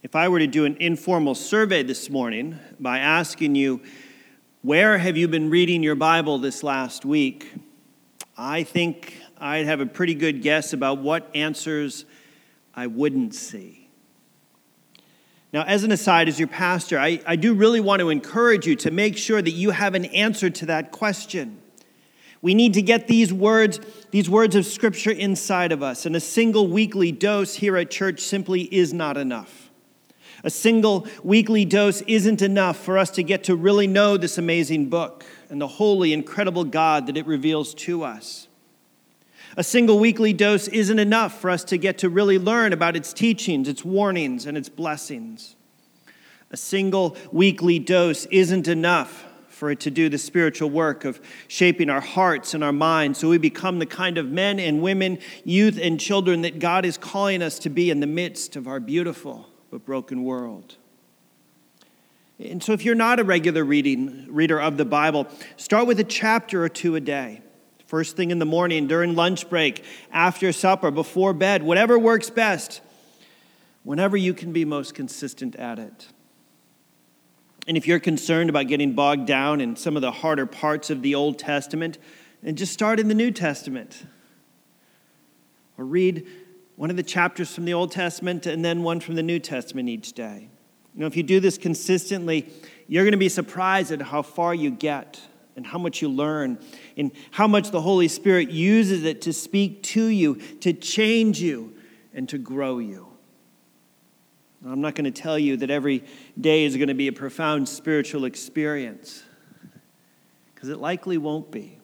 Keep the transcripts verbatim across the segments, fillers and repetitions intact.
If I were to do an informal survey this morning by asking you, where have you been reading your Bible this last week? I think I'd have a pretty good guess about what answers I wouldn't see. Now, as an aside, as your pastor, I, I do really want to encourage you to make sure that you have an answer to that question. We need to get these words, these words of Scripture inside of us, and a single weekly dose here at church simply is not enough. A single weekly dose isn't enough for us to get to really know this amazing book and the holy, incredible God that it reveals to us. A single weekly dose isn't enough for us to get to really learn about its teachings, its warnings, and its blessings. A single weekly dose isn't enough for it to do the spiritual work of shaping our hearts and our minds so we become the kind of men and women, youth and children that God is calling us to be in the midst of our beautiful but broken world. And so if you're not a regular reading reader of the Bible, start with a chapter or two a day. First thing in the morning, during lunch break, after supper, before bed, whatever works best, whenever you can be most consistent at it. And if you're concerned about getting bogged down in some of the harder parts of the Old Testament, then just start in the New Testament. Or read one of the chapters from the Old Testament and then one from the New Testament each day. You know, if you do this consistently, you're going to be surprised at how far you get and how much you learn and how much the Holy Spirit uses it to speak to you, to change you, and to grow you. Now, I'm not going to tell you that every day is going to be a profound spiritual experience, because it likely won't be.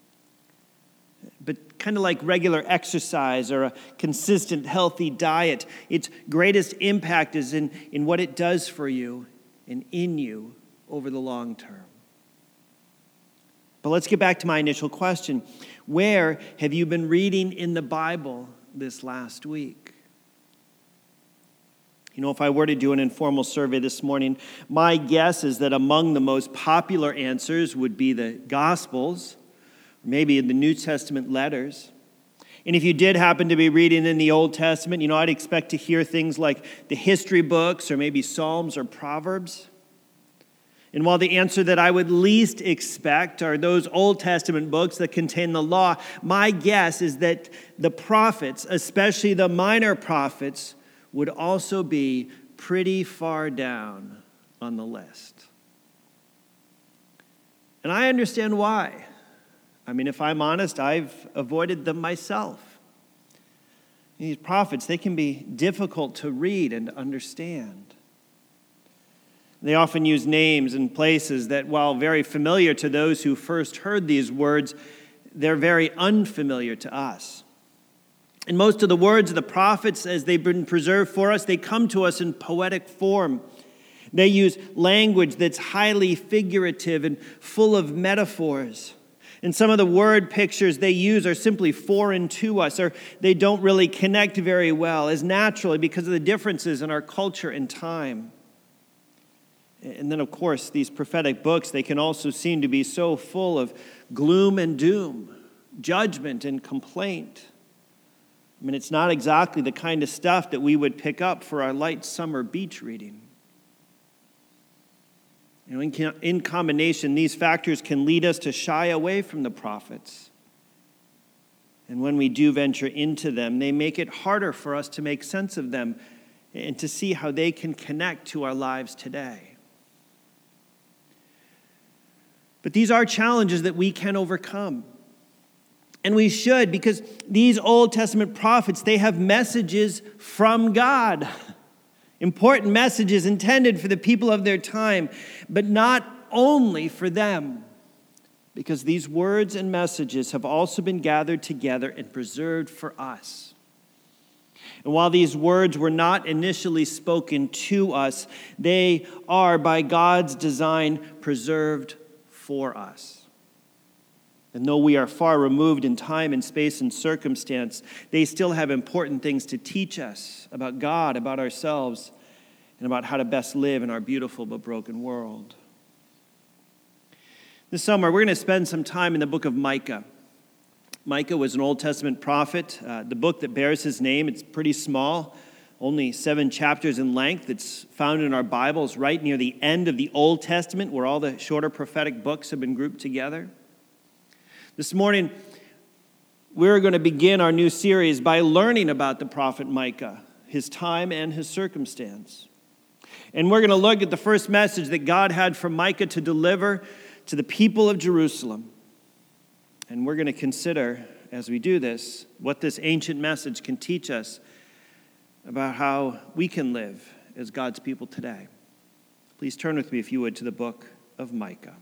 But kind of like regular exercise or a consistent, healthy diet, its greatest impact is in, in what it does for you and in you over the long term. But let's get back to my initial question. Where have you been reading in the Bible this last week? You know, if I were to do an informal survey this morning, my guess is that among the most popular answers would be the Gospels, maybe in the New Testament letters. And if you did happen to be reading in the Old Testament, you know, I'd expect to hear things like the history books or maybe Psalms or Proverbs. And while the answer that I would least expect are those Old Testament books that contain the law, my guess is that the prophets, especially the minor prophets, would also be pretty far down on the list. And I understand why. I mean, if I'm honest, I've avoided them myself. These prophets, they can be difficult to read and understand. They often use names and places that, while very familiar to those who first heard these words, they're very unfamiliar to us. And most of the words of the prophets, as they've been preserved for us, they come to us in poetic form. They use language that's highly figurative and full of metaphors. And some of the word pictures they use are simply foreign to us, or they don't really connect very well, as naturally because of the differences in our culture and time. And then, of course, these prophetic books, they can also seem to be so full of gloom and doom, judgment and complaint. I mean, it's not exactly the kind of stuff that we would pick up for our light summer beach reading. You know, in, in combination, these factors can lead us to shy away from the prophets. And when we do venture into them, they make it harder for us to make sense of them and to see how they can connect to our lives today. But these are challenges that we can overcome. And we should, because these Old Testament prophets, they have messages from God. Important messages intended for the people of their time, but not only for them, because these words and messages have also been gathered together and preserved for us. And while these words were not initially spoken to us, they are, by God's design, preserved for us. And though we are far removed in time and space and circumstance, they still have important things to teach us about God, about ourselves, and about how to best live in our beautiful but broken world. This summer, we're going to spend some time in the book of Micah. Micah was an Old Testament prophet. Uh, the book that bears his name, it's pretty small, only seven chapters in length. It's found in our Bibles right near the end of the Old Testament, where all the shorter prophetic books have been grouped together. This morning, we're going to begin our new series by learning about the prophet Micah, his time and his circumstance. And we're going to look at the first message that God had for Micah to deliver to the people of Jerusalem. And we're going to consider, as we do this, what this ancient message can teach us about how we can live as God's people today. Please turn with me, if you would, to the book of Micah.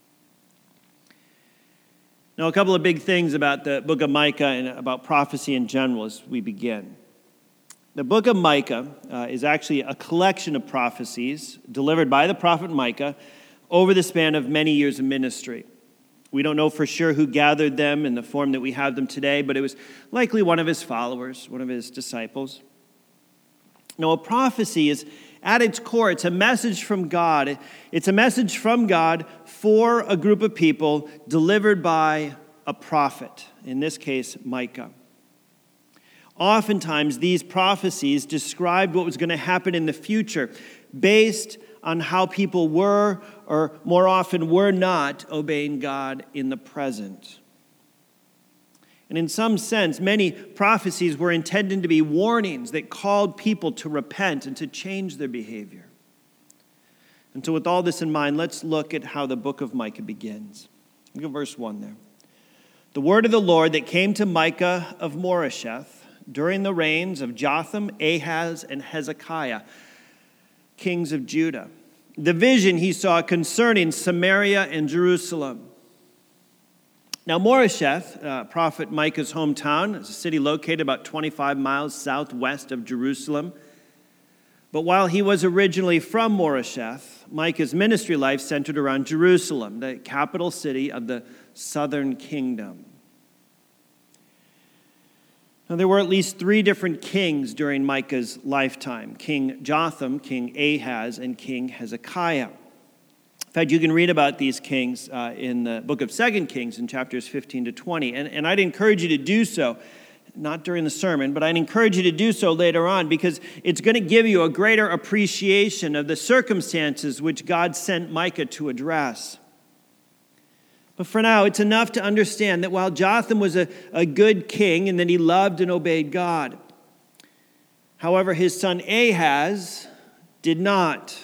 Now, a couple of big things about the book of Micah and about prophecy in general as we begin. The book of Micah uh, is actually a collection of prophecies delivered by the prophet Micah over the span of many years of ministry. We don't know for sure who gathered them in the form that we have them today, but it was likely one of his followers, one of his disciples. Now, a prophecy is, at its core, it's a message from God. It's a message from God for a group of people delivered by a prophet, in this case, Micah. Oftentimes, these prophecies described what was going to happen in the future based on how people were, or more often were not, obeying God in the present. And in some sense, many prophecies were intended to be warnings that called people to repent and to change their behavior. And so with all this in mind, let's look at how the book of Micah begins. Look at verse one there. The word of the Lord that came to Micah of Moresheth during the reigns of Jotham, Ahaz, and Hezekiah, kings of Judah. The vision he saw concerning Samaria and Jerusalem. Now, Moresheth, uh, prophet Micah's hometown, is a city located about twenty-five miles southwest of Jerusalem. But while he was originally from Moresheth, Micah's ministry life centered around Jerusalem, the capital city of the southern kingdom. Now, there were at least three different kings during Micah's lifetime: King Jotham, King Ahaz, and King Hezekiah. In fact, you can read about these kings uh, in the book of Second Kings in chapters fifteen to twenty. And, and I'd encourage you to do so, not during the sermon, but I'd encourage you to do so later on, because it's going to give you a greater appreciation of the circumstances which God sent Micah to address. But for now, it's enough to understand that while Jotham was a, a good king and that he loved and obeyed God, however, his son Ahaz did not.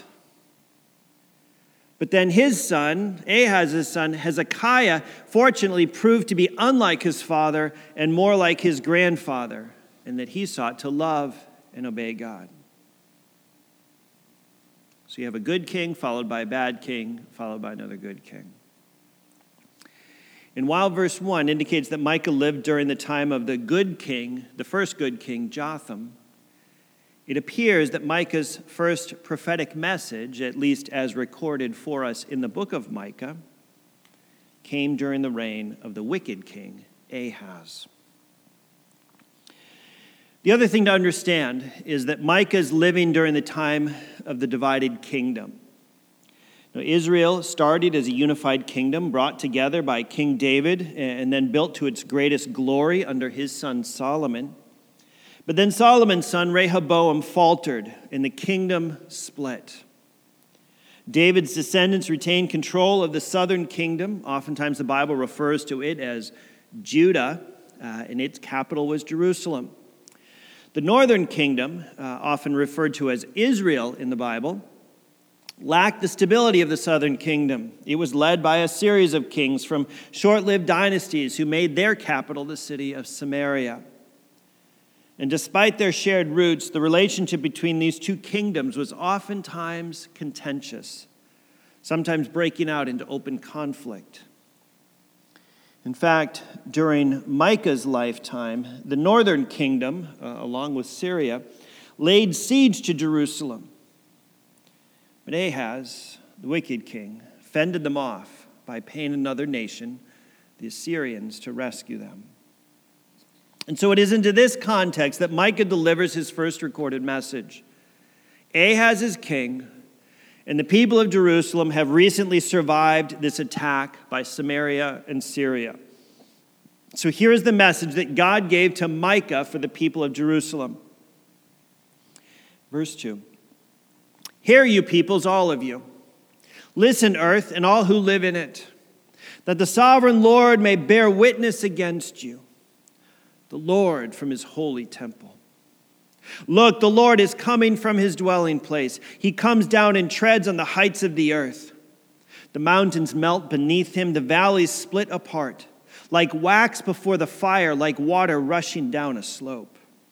But then his son, Ahaz's son, Hezekiah, fortunately proved to be unlike his father and more like his grandfather, in that he sought to love and obey God. So you have a good king followed by a bad king, followed by another good king. And while verse one indicates that Micah lived during the time of the good king, the first good king, Jotham, it appears that Micah's first prophetic message, at least as recorded for us in the book of Micah, came during the reign of the wicked king, Ahaz. The other thing to understand is that Micah is living during the time of the divided kingdom. Now, Israel started as a unified kingdom brought together by King David and then built to its greatest glory under his son Solomon. But then Solomon's son Rehoboam faltered and the kingdom split. David's descendants retained control of the southern kingdom. Oftentimes the Bible refers to it as Judah, uh, and its capital was Jerusalem. The northern kingdom, uh, often referred to as Israel in the Bible, lacked the stability of the southern kingdom. It was led by a series of kings from short-lived dynasties who made their capital the city of Samaria. And despite their shared roots, the relationship between these two kingdoms was oftentimes contentious, sometimes breaking out into open conflict. In fact, during Micah's lifetime, the northern kingdom, uh, along with Syria, laid siege to Jerusalem. But Ahaz, the wicked king, fended them off by paying another nation, the Assyrians, to rescue them. And so it is into this context that Micah delivers his first recorded message. Ahaz is king, and the people of Jerusalem have recently survived this attack by Samaria and Syria. So here is the message that God gave to Micah for the people of Jerusalem. Verse two. Hear, you peoples, all of you. Listen, earth, and all who live in it, that the sovereign Lord may bear witness against you, the Lord from his holy temple. Look, the Lord is coming from his dwelling place. He comes down and treads on the heights of the earth. The mountains melt beneath him, the valleys split apart, like wax before the fire, like water rushing down a slope.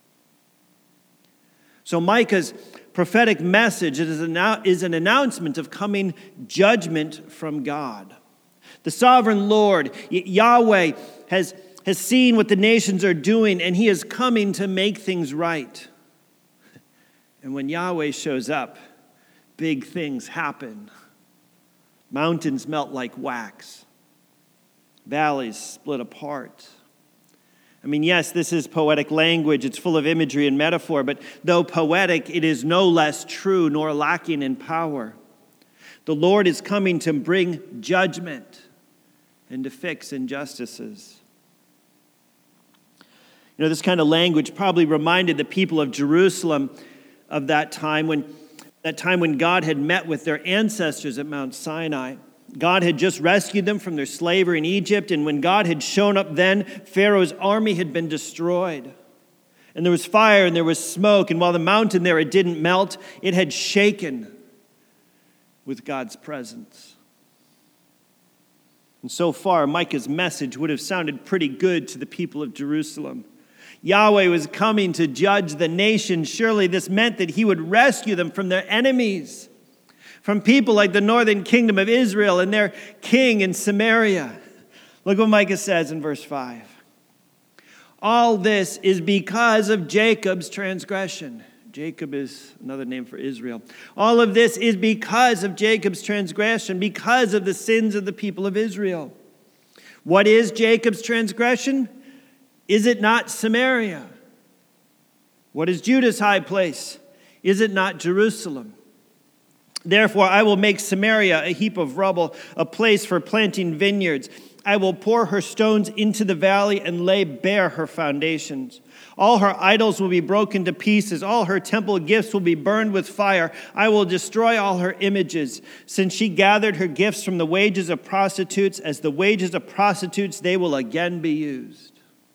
So Micah's prophetic message is an announcement of coming judgment from God. The sovereign Lord, Yahweh, has, has seen what the nations are doing, and he is coming to make things right. And when Yahweh shows up, big things happen. Mountains melt like wax. Valleys split apart. I mean, yes, this is poetic language. It's full of imagery and metaphor, but though poetic, it is no less true nor lacking in power. The Lord is coming to bring judgment and to fix injustices. You know, this kind of language probably reminded the people of Jerusalem of that time when that time when God had met with their ancestors at Mount Sinai. God had just rescued them from their slavery in Egypt, and when God had shown up then, Pharaoh's army had been destroyed. And there was fire and there was smoke, and while the mountain there, it didn't melt, it had shaken with God's presence. And so far, Micah's message would have sounded pretty good to the people of Jerusalem. Yahweh was coming to judge the nation. Surely this meant that he would rescue them from their enemies, from people like the northern kingdom of Israel and their king in Samaria. Look what Micah says in verse five. All this is because of Jacob's transgression. Jacob is another name for Israel. All of this is because of Jacob's transgression, because of the sins of the people of Israel. What is Jacob's transgression? Is it not Samaria? What is Judah's high place? Is it not Jerusalem? Therefore, I will make Samaria a heap of rubble, a place for planting vineyards. I will pour her stones into the valley and lay bare her foundations. All her idols will be broken to pieces. All her temple gifts will be burned with fire. I will destroy all her images. Since she gathered her gifts from the wages of prostitutes, as the wages of prostitutes, they will again be used.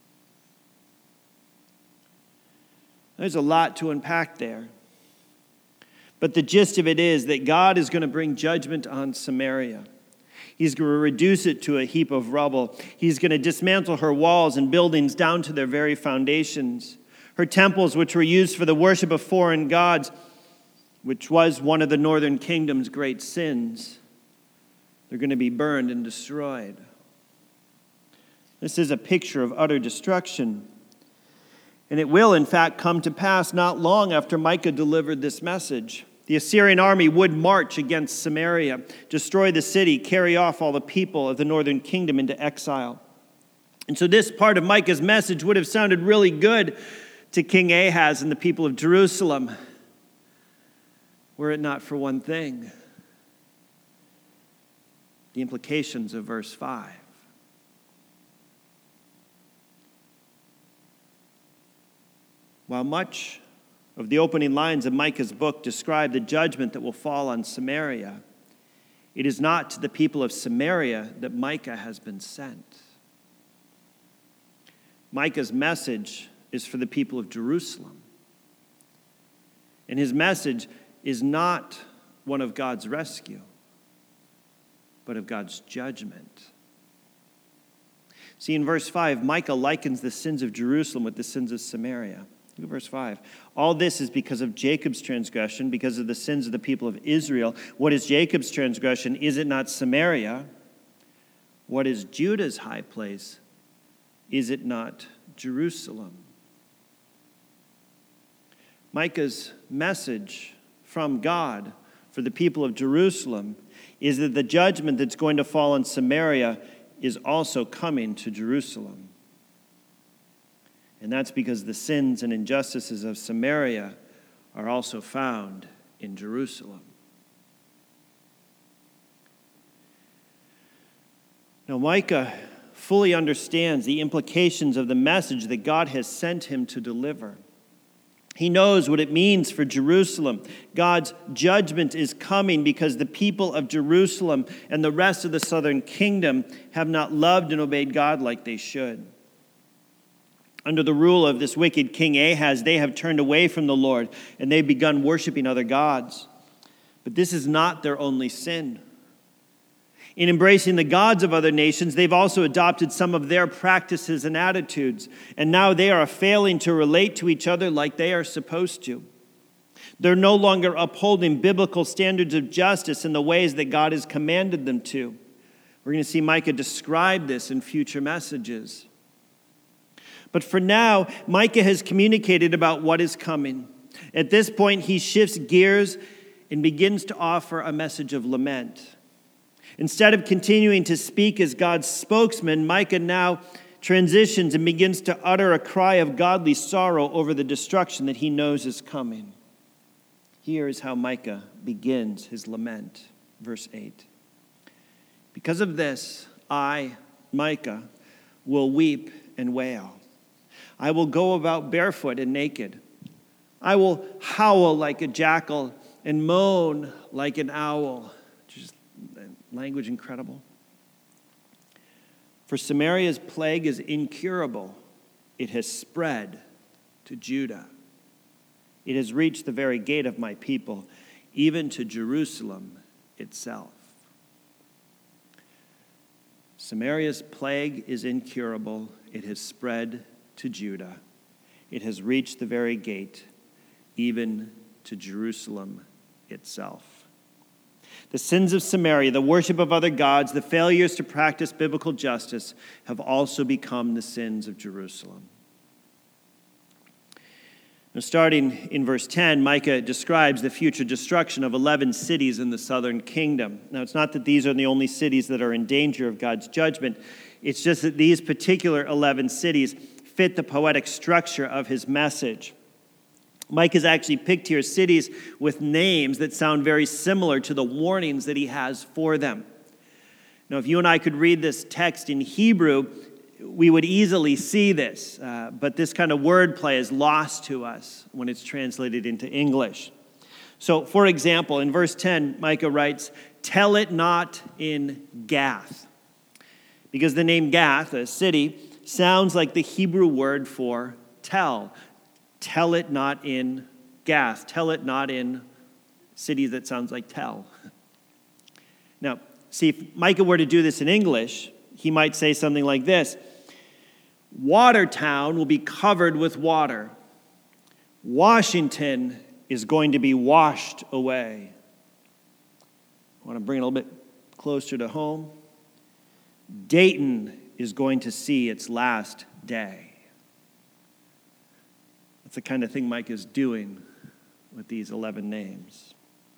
There's a lot to unpack there. But the gist of it is that God is going to bring judgment on Samaria. He's going to reduce it to a heap of rubble. He's going to dismantle her walls and buildings down to their very foundations. Her temples, which were used for the worship of foreign gods, which was one of the northern kingdom's great sins, they're going to be burned and destroyed. This is a picture of utter destruction. And it will, in fact, come to pass not long after Micah delivered this message. The Assyrian army would march against Samaria, destroy the city, carry off all the people of the northern kingdom into exile. And so this part of Micah's message would have sounded really good to King Ahaz and the people of Jerusalem, were it not for one thing: the implications of verse five. While much of the opening lines of Micah's book describe the judgment that will fall on Samaria, it is not to the people of Samaria that Micah has been sent. Micah's message is for the people of Jerusalem. And his message is not one of God's rescue, but of God's judgment. See, in verse five, Micah likens the sins of Jerusalem with the sins of Samaria. Look at verse five. All this is because of Jacob's transgression, because of the sins of the people of Israel. What is Jacob's transgression? Is it not Samaria? What is Judah's high place? Is it not Jerusalem? Micah's message from God for the people of Jerusalem is that the judgment that's going to fall on Samaria is also coming to Jerusalem. And that's because the sins and injustices of Samaria are also found in Jerusalem. Now, Micah fully understands the implications of the message that God has sent him to deliver. He knows what it means for Jerusalem. God's judgment is coming because the people of Jerusalem and the rest of the southern kingdom have not loved and obeyed God like they should. Under the rule of this wicked King Ahaz, they have turned away from the Lord and they've begun worshiping other gods. But this is not their only sin. In embracing the gods of other nations, they've also adopted some of their practices and attitudes, and now they are failing to relate to each other like they are supposed to. They're no longer upholding biblical standards of justice in the ways that God has commanded them to. We're going to see Micah describe this in future messages. But for now, Micah has communicated about what is coming. At this point, he shifts gears and begins to offer a message of lament. Instead of continuing to speak as God's spokesman, Micah now transitions and begins to utter a cry of godly sorrow over the destruction that he knows is coming. Here is how Micah begins his lament. Verse eight. Because of this, I, Micah, will weep and wail. I will go about barefoot and naked. I will howl like a jackal and moan like an owl. Just language incredible. For Samaria's plague is incurable. It has spread to Judah. It has reached the very gate of my people, even to Jerusalem itself. Samaria's plague is incurable. It has spread to Judah. It has reached the very gate, even to Jerusalem itself. The sins of Samaria, the worship of other gods, the failures to practice biblical justice have also become the sins of Jerusalem. Now, starting in verse ten, Micah describes the future destruction of eleven cities in the southern kingdom. Now, it's not that these are the only cities that are in danger of God's judgment. It's just that these particular eleven cities fit the poetic structure of his message. Mike has actually picked here cities with names that sound very similar to the warnings that he has for them. Now, if you and I could read this text in Hebrew, we would easily see this, uh, but this kind of wordplay is lost to us when it's translated into English. So, for example, in verse ten, Micah writes, "Tell it not in Gath," because the name Gath, a city, sounds like the Hebrew word for tell. Tell it not in Gath. Tell it not in city that sounds like tell. Now, see, if Micah were to do this in English, he might say something like this: Watertown will be covered with water. Washington is going to be washed away. I want to bring it a little bit closer to home. Dayton is going to see its last day. That's the kind of thing Micah is doing with these eleven names.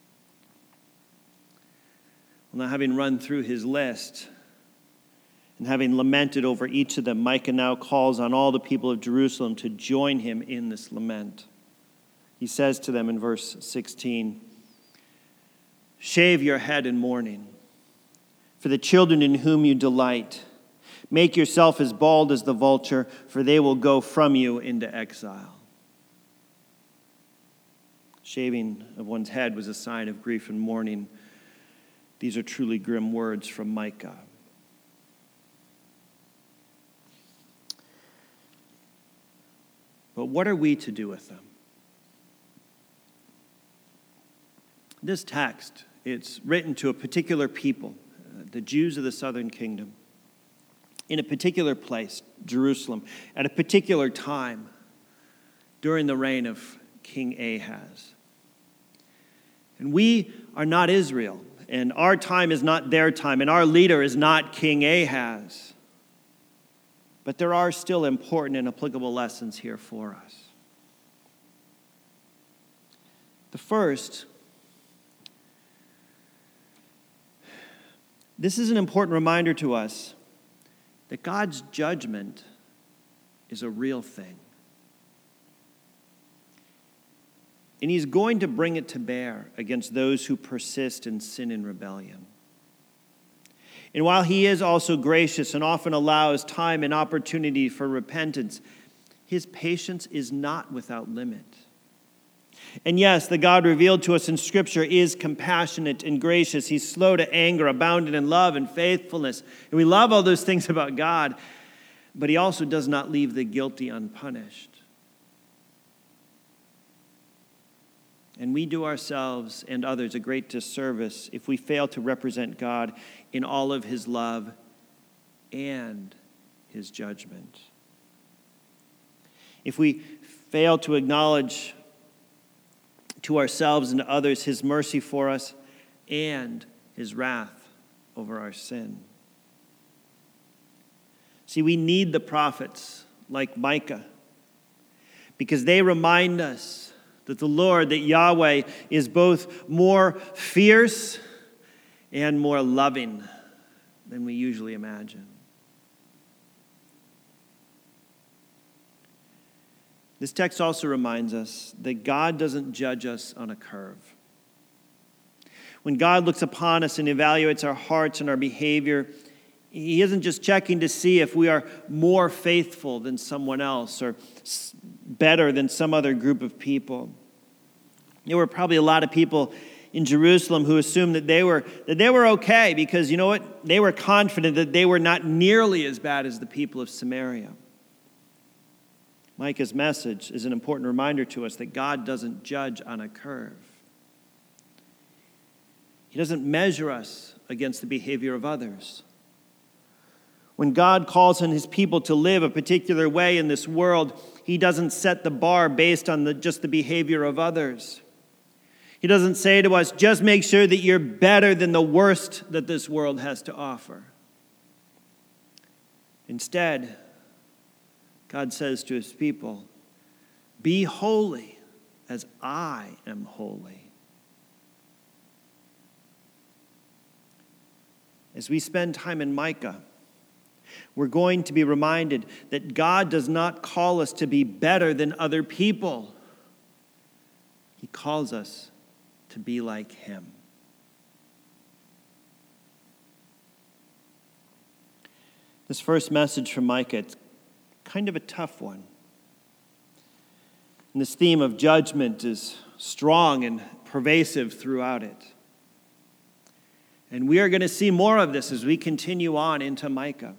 Well, now, having run through his list and having lamented over each of them, Micah now calls on all the people of Jerusalem to join him in this lament. He says to them in verse sixteen, "Shave your head in mourning for the children in whom you delight. Make yourself as bald as the vulture, for they will go from you into exile." Shaving of one's head was a sign of grief and mourning. These are truly grim words from Micah. But what are we to do with them? This text, it's written to a particular people, uh, the Jews of the southern kingdom, in a particular place, Jerusalem, at a particular time during the reign of King Ahaz. And we are not Israel, and our time is not their time, and our leader is not King Ahaz. But there are still important and applicable lessons here for us. The first, this is an important reminder to us that God's judgment is a real thing. And he's going to bring it to bear against those who persist in sin and rebellion. And while he is also gracious and often allows time and opportunity for repentance, his patience is not without limit. And yes, the God revealed to us in Scripture is compassionate and gracious. He's slow to anger, abounding in love and faithfulness. And we love all those things about God, but he also does not leave the guilty unpunished. And we do ourselves and others a great disservice if we fail to represent God in all of his love and his judgment. If we fail to acknowledge to ourselves and to others his mercy for us and his wrath over our sin. See, we need the prophets like Micah because they remind us that the Lord, that Yahweh, is both more fierce and more loving than we usually imagine. This text also reminds us that God doesn't judge us on a curve. When God looks upon us and evaluates our hearts and our behavior, he isn't just checking to see if we are more faithful than someone else or better than some other group of people. There were probably a lot of people in Jerusalem who assumed that they were that they were okay because, you know what? They were confident that they were not nearly as bad as the people of Samaria. Micah's message is an important reminder to us that God doesn't judge on a curve. He doesn't measure us against the behavior of others. When God calls on his people to live a particular way in this world, he doesn't set the bar based on the, just the behavior of others. He doesn't say to us, just make sure that you're better than the worst that this world has to offer. Instead, God says to his people, be holy as I am holy. As we spend time in Micah, we're going to be reminded that God does not call us to be better than other people. He calls us to be like him. This first message from Micah, it's kind of a tough one. And this theme of judgment is strong and pervasive throughout it. And we are going to see more of this as we continue on into Micah.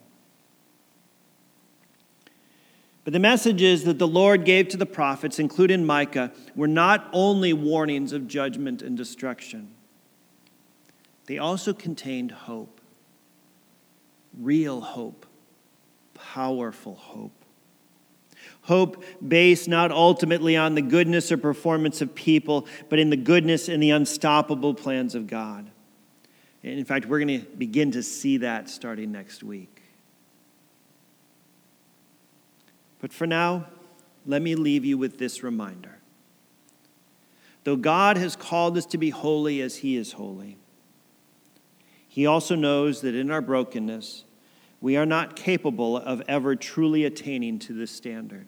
But the messages that the Lord gave to the prophets, including Micah, were not only warnings of judgment and destruction. They also contained hope. Real hope. Powerful hope. Hope based not ultimately on the goodness or performance of people, but in the goodness and the unstoppable plans of God. And in fact, we're going to begin to see that starting next week. But for now, let me leave you with this reminder. Though God has called us to be holy as he is holy, he also knows that in our brokenness, we are not capable of ever truly attaining to this standard.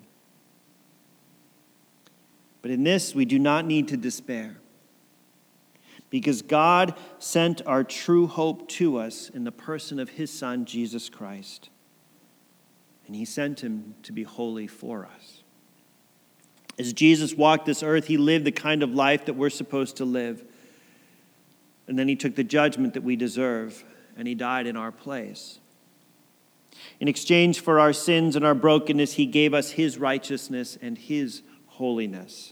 But in this, we do not need to despair, because God sent our true hope to us in the person of his Son, Jesus Christ. And he sent him to be holy for us. As Jesus walked this earth, he lived the kind of life that we're supposed to live. And then he took the judgment that we deserve, and he died in our place. In exchange for our sins and our brokenness, he gave us his righteousness and his holiness.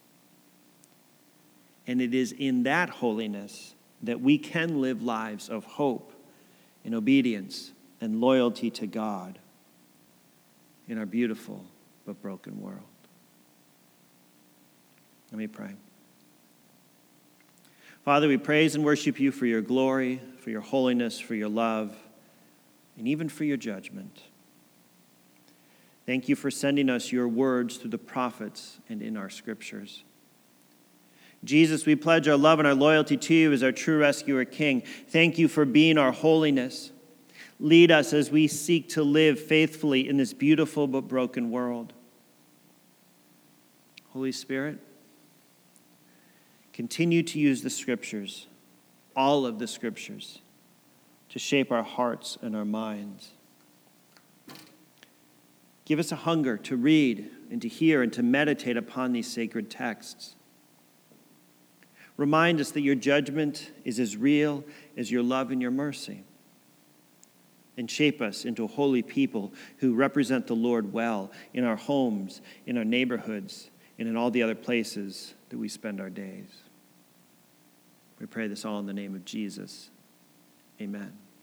And it is in that holiness that we can live lives of hope and obedience and loyalty to God in our beautiful but broken world. Let me pray. Father, we praise and worship you for your glory, for your holiness, for your love, and even for your judgment. Thank you for sending us your words through the prophets and in our scriptures. Jesus, we pledge our love and our loyalty to you as our true rescuer king. Thank you for being our holiness. Lead us as we seek to live faithfully in this beautiful but broken world. Holy Spirit, continue to use the scriptures, all of the scriptures, to shape our hearts and our minds. Give us a hunger to read and to hear and to meditate upon these sacred texts. Remind us that your judgment is as real as your love and your mercy. And shape us into a holy people who represent the Lord well in our homes, in our neighborhoods, and in all the other places that we spend our days. We pray this all in the name of Jesus. Amen.